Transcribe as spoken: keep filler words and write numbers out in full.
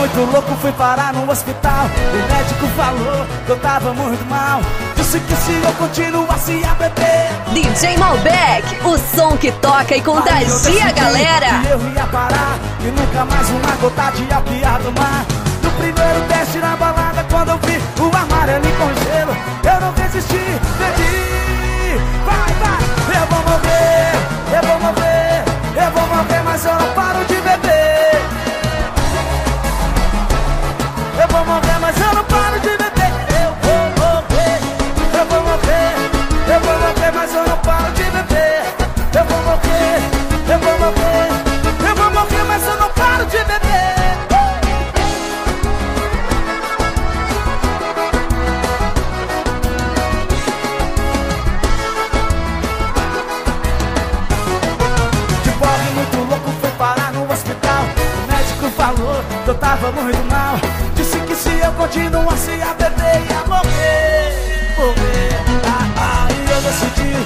muito louco, fui parar no hospital. O médico falou que eu tava muito mal. Disse que se eu continuasse a beber, D J Malbec, o som que toca e contagia a galera. Que eu ia parar e nunca mais uma gota de álcool ia tomar. No primeiro teste na balada, quando eu vi o amarelo com gelo, eu não resisti, bebi. Vai, vai, eu vou morrer, eu vou morrer, eu vou morrer, mas eu não paro de beber. Eu vou morrer, mas eu não paro de beber. Eu vou morrer, eu vou morrer, eu vou morrer, mas eu não paro de beber. Eu vou morrer, eu vou morrer, eu vou morrer, mas eu não paro de beber. De pobre muito louco, fui parar no hospital. O médico falou que eu tava muito mal. Disse que se eu continuasse a beber ia morrer, morrer. Ah, ah, e eu decidi